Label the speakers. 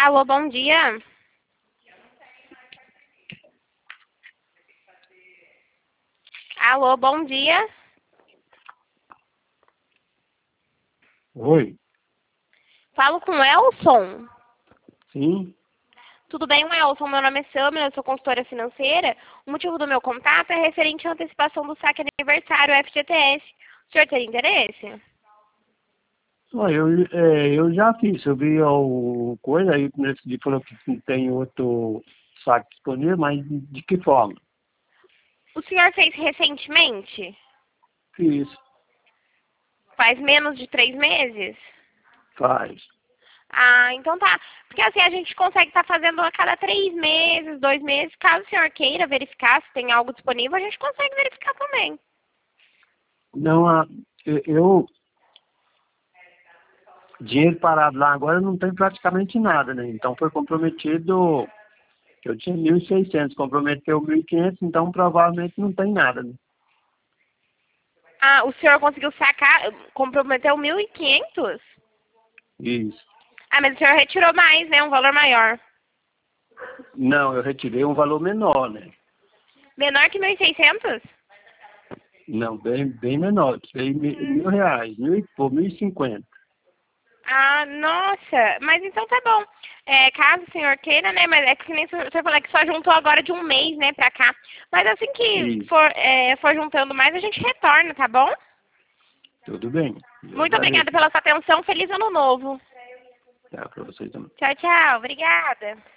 Speaker 1: Alô, bom dia. Alô, bom dia.
Speaker 2: Oi,
Speaker 1: Falo com o Elson.
Speaker 2: sim,
Speaker 1: Tudo bem, Elson? Meu nome é Samia, eu sou consultora financeira. O motivo do meu contato é referente à antecipação do saque aniversário FGTS. O senhor tem interesse?
Speaker 2: eu já fiz, eu vi o coisa aí, nesse dia falou que tem outro saque disponível, mas de que forma?
Speaker 1: O senhor fez recentemente?
Speaker 2: Fiz,
Speaker 1: Faz menos de 3 meses?
Speaker 2: faz.
Speaker 1: Ah, então tá. Porque assim, a gente consegue estar fazendo a cada 3 meses, 2 meses. Caso o senhor queira verificar se tem algo disponível, a gente consegue verificar também.
Speaker 2: Não, eu, dinheiro parado lá agora não tem praticamente nada, né? Então foi comprometido, eu tinha 1.600, comprometeu 1.500, então provavelmente não tem nada, né?
Speaker 1: Ah, o senhor conseguiu sacar, comprometeu 1.500?
Speaker 2: Isso.
Speaker 1: Ah, mas o senhor retirou mais, né? Um valor maior.
Speaker 2: Não, eu retirei um valor menor, né?
Speaker 1: Menor que 1.600?
Speaker 2: Não, bem menor, tirei R$ 1.000, por 1.050.
Speaker 1: Ah, nossa. Mas então tá bom. É, caso o senhor queira, né? Mas é que nem o senhor falou que só juntou agora de um mês, né, pra cá. Mas assim que
Speaker 2: Isso.
Speaker 1: for juntando mais, a gente retorna, tá bom?
Speaker 2: Tudo bem. Eu
Speaker 1: Muito obrigada
Speaker 2: agradeço.
Speaker 1: pela sua atenção. Feliz ano novo.
Speaker 2: Tá, para vocês também.
Speaker 1: Tchau, tchau. Obrigada.